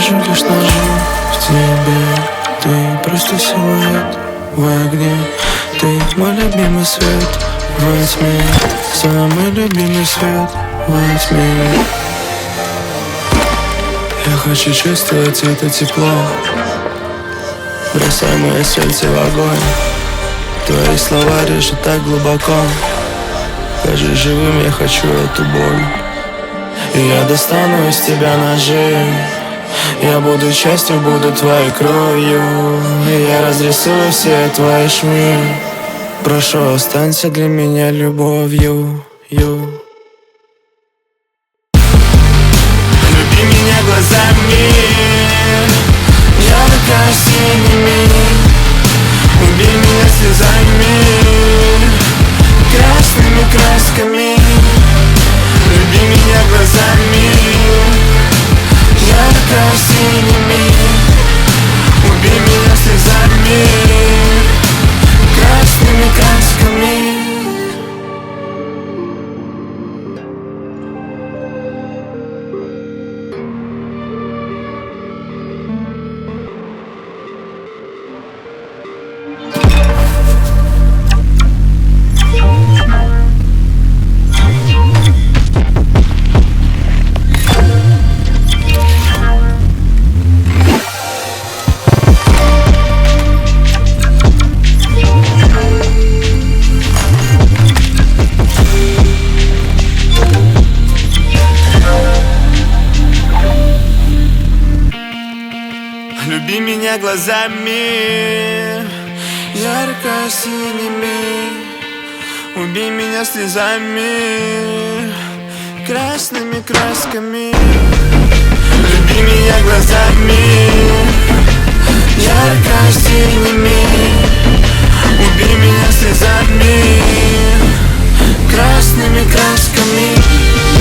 вижу лишь ножи в тебе. Ты просто силуэт в огне. Ты мой любимый свет во тьме. Самый любимый свет во тьме. Я хочу чувствовать это тепло. Бросай мое сердце в огонь. Твои слова режут так глубоко. Скажи живым, я хочу эту боль. И я достану из тебя ножи. Я буду частью, буду твоей кровью. И я разрисую все твои швы. Прошу, останься для меня любовью. Люби меня глазами, ярко-синими. Убей меня слезами, красными красками. Люби меня глазами, ярко-синими. Убей меня слезами, красными красками. Люби меня глазами, ярко-синими. Убей меня слезами, красными красками. Люби меня глазами, ярко-синими. Убей меня слезами, красными красками.